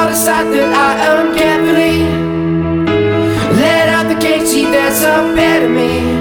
decide that I am carefully. Let out the cage, see there's a better me.